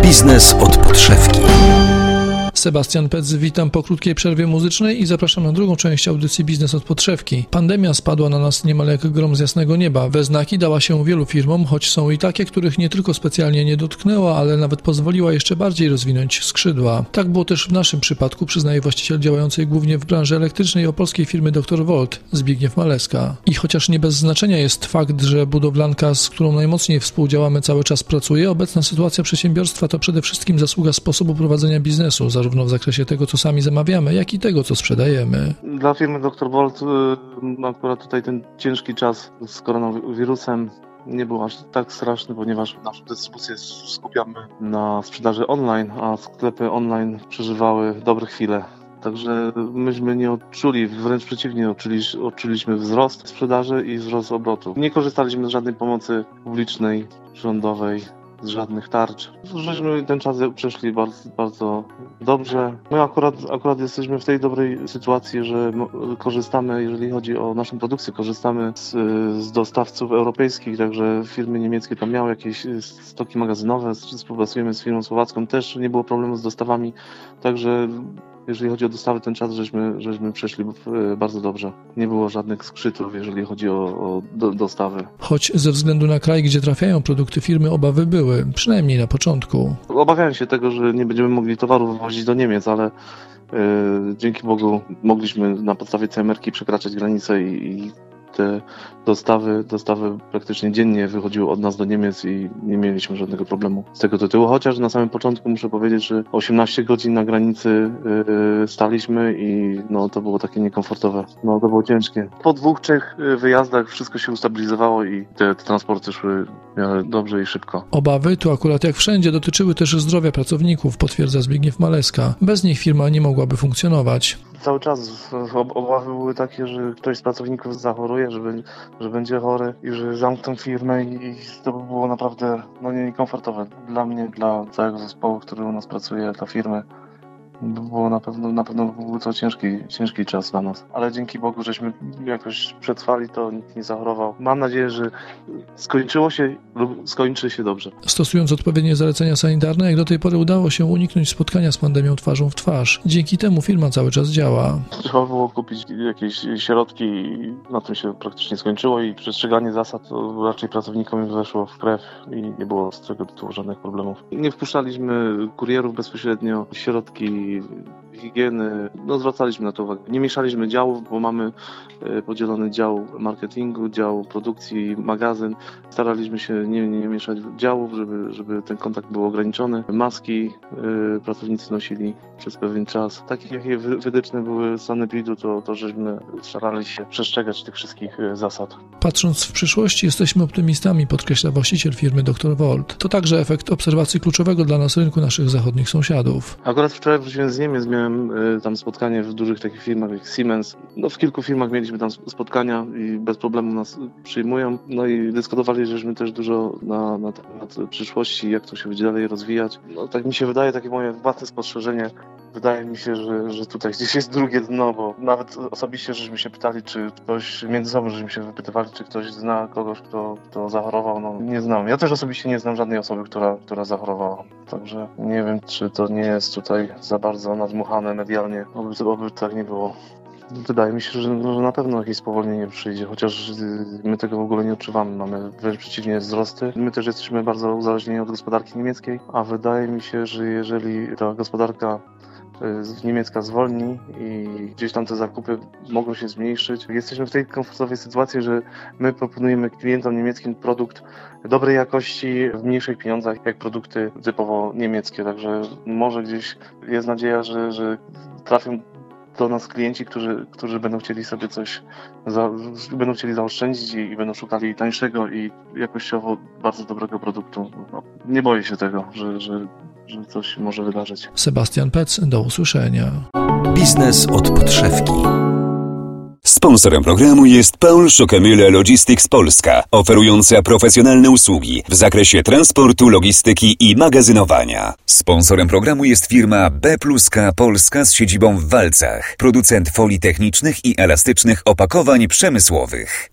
Biznes od podszewki. Sebastian Pec, witam po krótkiej przerwie muzycznej i zapraszam na drugą część audycji Biznes od podszewki. Pandemia spadła na nas niemal jak grom z jasnego nieba. We znaki dała się wielu firmom, choć są i takie, których nie tylko specjalnie nie dotknęła, ale nawet pozwoliła jeszcze bardziej rozwinąć skrzydła. Tak było też w naszym przypadku, przyznaje właściciel działającej głównie w branży elektrycznej opolskiej firmy Dr. Volt, Zbigniew Maleska. I chociaż nie bez znaczenia jest fakt, że budowlanka, z którą najmocniej współdziałamy, cały czas pracuje, obecna sytuacja przedsiębiorstwa to przede wszystkim zasługa sposobu prowadzenia biznesu, zarówno w zakresie tego, co sami zamawiamy, jak i tego, co sprzedajemy. Dla firmy Dr. Volt akurat tutaj ten ciężki czas z koronawirusem nie był aż tak straszny, ponieważ naszą dystrybucję skupiamy na sprzedaży online, a sklepy online przeżywały dobre chwile. Także myśmy nie odczuli, wręcz przeciwnie, odczuliśmy wzrost sprzedaży i wzrost obrotu. Nie korzystaliśmy z żadnej pomocy publicznej, rządowej, z żadnych tarcz. Żeśmy ten czas przeszli bardzo, bardzo dobrze. My akurat jesteśmy w tej dobrej sytuacji, że korzystamy, jeżeli chodzi o naszą produkcję, korzystamy z dostawców europejskich, także firmy niemieckie tam miały jakieś stoki magazynowe, współpracujemy z firmą słowacką, też nie było problemu z dostawami, także jeżeli chodzi o dostawy, ten czas żeśmy przeszli bardzo dobrze. Nie było żadnych skrzytów, jeżeli chodzi o dostawy. Choć ze względu na kraj, gdzie trafiają produkty firmy, obawy były, przynajmniej na początku. Obawiałem się tego, że nie będziemy mogli towarów wywozić do Niemiec, ale dzięki Bogu mogliśmy na podstawie CMR-ki przekraczać granicę i te dostawy praktycznie dziennie wychodziły od nas do Niemiec i nie mieliśmy żadnego problemu z tego tytułu, chociaż na samym początku muszę powiedzieć, że 18 godzin na granicy staliśmy i to było takie niekomfortowe, to było ciężkie. Po 2-3 wyjazdach wszystko się ustabilizowało i te transporty szły w miarę dobrze i szybko. Obawy tu akurat jak wszędzie dotyczyły też zdrowia pracowników, potwierdza Zbigniew Maleska. Bez nich firma nie mogłaby funkcjonować. Cały czas obawy były takie, że ktoś z pracowników zachoruje, że będzie chory i że zamkną firmę i to by było naprawdę niekomfortowe dla mnie, dla całego zespołu, który u nas pracuje, dla firmy. Było na pewno był to ciężki czas dla nas. Ale dzięki Bogu, żeśmy jakoś przetrwali to, nikt nie zachorował. Mam nadzieję, że skończyło się lub skończy się dobrze. Stosując odpowiednie zalecenia sanitarne, jak do tej pory udało się uniknąć spotkania z pandemią twarzą w twarz. Dzięki temu firma cały czas działa. Trzeba było kupić jakieś środki i na tym się praktycznie skończyło i przestrzeganie zasad to raczej pracownikom weszło w krew i nie było z tego tytułu żadnych problemów. Nie wpuszczaliśmy kurierów bezpośrednio, środki higieny, zwracaliśmy na to uwagę. Nie mieszaliśmy działów, bo mamy podzielony dział marketingu, dział produkcji, magazyn. Staraliśmy się nie mieszać działów, żeby ten kontakt był ograniczony. Maski pracownicy nosili przez pewien czas. Takie jakie wytyczne były z sanepidu, to żeśmy starali się przestrzegać tych wszystkich zasad. Patrząc w przyszłość, jesteśmy optymistami, podkreśla właściciel firmy Dr. Volt. To także efekt obserwacji kluczowego dla nas rynku naszych zachodnich sąsiadów. Akurat wczoraj wróciłem z Niemiec, miałem tam spotkanie w dużych takich firmach jak Siemens. W kilku firmach mieliśmy tam spotkania i bez problemu nas przyjmują. I dyskutowali, żeśmy też dużo na temat przyszłości, jak to się będzie dalej rozwijać. Tak mi się wydaje, takie moje własne spostrzeżenie. Wydaje mi się, że tutaj gdzieś jest drugie dno, bo nawet osobiście żeśmy się pytali, czy ktoś, między sobą żeśmy się wypytywali, czy ktoś zna kogoś, kto zachorował. Nie znam. Ja też osobiście nie znam żadnej osoby, która zachorowała. Także nie wiem, czy to nie jest tutaj za bardzo nadmuchane medialnie. Oby tak nie było. Wydaje mi się, że na pewno jakieś spowolnienie przyjdzie, chociaż my tego w ogóle nie odczuwamy. Mamy wręcz przeciwnie wzrosty. My też jesteśmy bardzo uzależnieni od gospodarki niemieckiej, a wydaje mi się, że jeżeli ta gospodarka niemiecka zwolni i gdzieś tam te zakupy mogą się zmniejszyć. Jesteśmy w tej komfortowej sytuacji, że my proponujemy klientom niemieckim produkt dobrej jakości w mniejszych pieniądzach, jak produkty typowo niemieckie. Także może gdzieś jest nadzieja, że trafią do nas klienci, którzy będą chcieli sobie będą chcieli zaoszczędzić i będą szukali tańszego i jakościowo bardzo dobrego produktu. Nie boję się tego, że coś może wydarzyć. Sebastian Pec, do usłyszenia. Biznes od podszewki. Sponsorem programu jest Paul Schockemühle Logistics Polska, oferująca profesjonalne usługi w zakresie transportu, logistyki i magazynowania. Sponsorem programu jest firma B+K Polska z siedzibą w Walcach, producent folii technicznych i elastycznych opakowań przemysłowych.